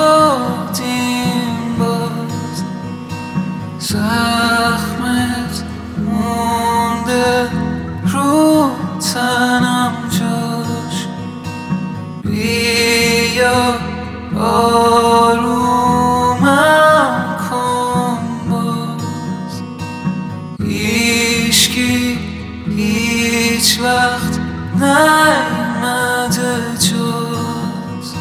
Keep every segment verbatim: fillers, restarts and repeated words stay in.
شدیم باز، زخمت مونده رو تنم جاش. بیا آرومم کن باز، هیچکی هیچ وقت نیامده جز.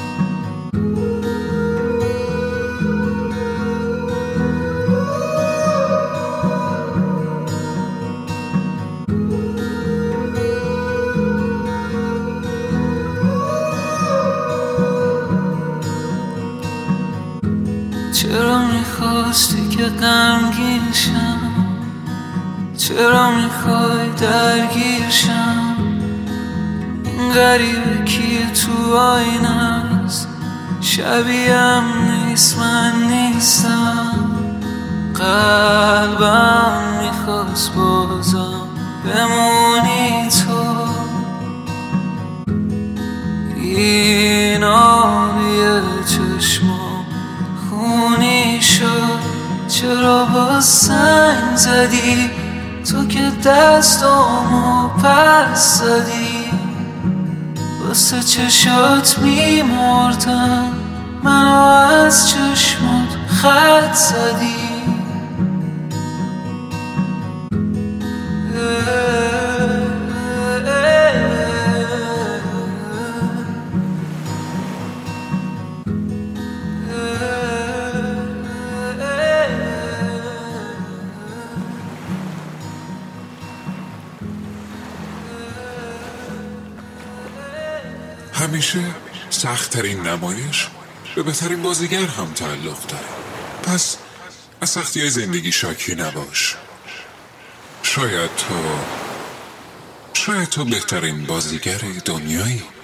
چرا میخواستی که غمگین شم؟ چرا میخوای درگیر شم؟ این غریبه کیه تو آینه است؟ شبیهم نیست، من نیستم. قلبم میخواست بازم بمونی تو. این آبی چشمام خونی شد، چرا با سنگ زدی تو که دستامو پس زدی؟ واسه چشات میمردم، منو از چشمات خط زدی. همیشه سخت‌ترین نمایش به بهترین بازیگر هم تعلق داره. پس از سختی‌های زندگی شاکی نباش. شاید تو شاید تو بهترین بازیگر دنیایی.